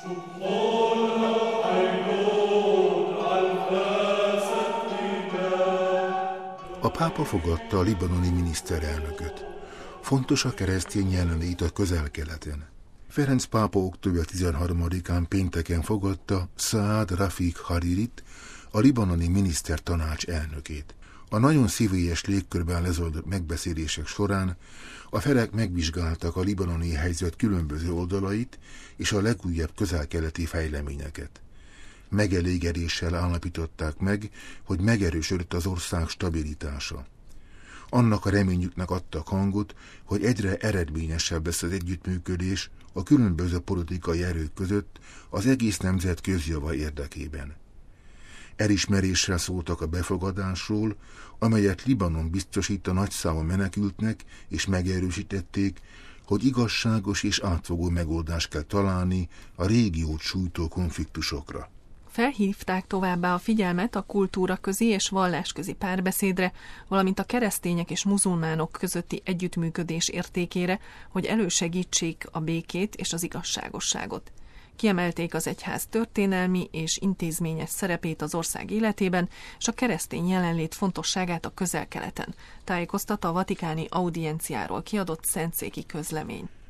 A pápa fogadta a libanoni miniszterelnököt. Fontos a keresztény jelenlét a Közel-Keleten. Ferenc pápa október 13-án pénteken fogadta Saad Rafik Haririt, a libanoni minisztertanács elnökét. A nagyon szívélyes légkörben lezajlott megbeszélések során a felek megvizsgáltak a libanoni helyzet különböző oldalait és a legújabb közel-keleti fejleményeket. Megelégedéssel állapították meg, hogy megerősödött az ország stabilitása. Annak a reményüknek adtak hangot, hogy egyre eredményesebb lesz az együttműködés a különböző politikai erők között az egész nemzet közjava érdekében. Elismeréssel szóltak a befogadásról, amelyet Libanon biztosít a nagyszámú menekültnek, és megerősítették, hogy igazságos és átfogó megoldást kell találni a régiót sújtó konfliktusokra. Felhívták továbbá a figyelmet a kultúraközi és vallásközi párbeszédre, valamint a keresztények és muzulmánok közötti együttműködés értékére, hogy elősegítsék a békét és az igazságosságot. Kiemelték az egyház történelmi és intézményes szerepét az ország életében, és a keresztény jelenlét fontosságát a Közel-Keleten, tájékoztatta a vatikáni audienciáról kiadott szentszéki közlemény.